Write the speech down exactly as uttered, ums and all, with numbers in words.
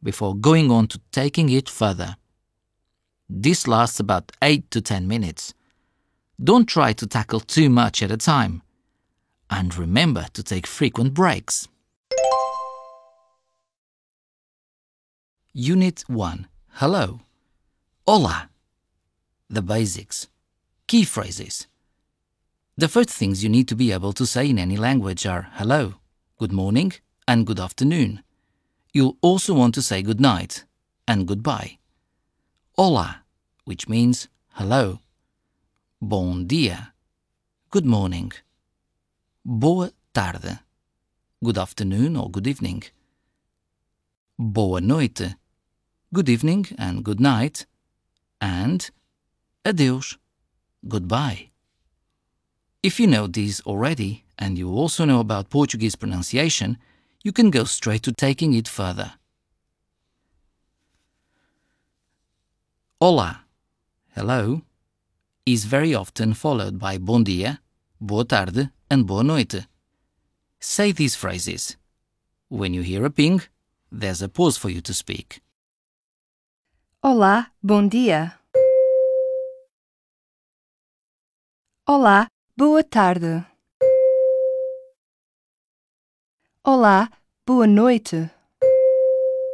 before going on to taking it further. This lasts about eight to ten minutes. Don't try to tackle too much at a time. And remember to take frequent breaks. Unit one. Hello. Olá. The basics. Key phrases. The first things you need to be able to say in any language are hello, good morning, and good afternoon. You'll also want to say good night and goodbye. Olá, which means hello. Bom dia, good morning. Boa tarde, good afternoon or good evening. Boa noite, good evening and good night. And adeus, goodbye. If you know these already, and you also know about Portuguese pronunciation, you can go straight to taking it further. Olá, hello, is very often followed by bom dia, boa tarde, and boa noite. Say these phrases. When you hear a ping, there's a pause for you to speak. Olá, bom dia. Olá, boa tarde. Olá, boa noite.